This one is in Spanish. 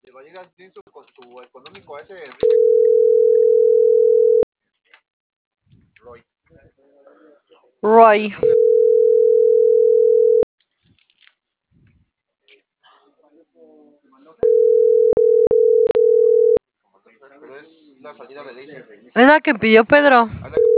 va a llegar con su económico a ese Roy. Roy. Pero es la salida de Laser. ¿Es la que pidió Pedro?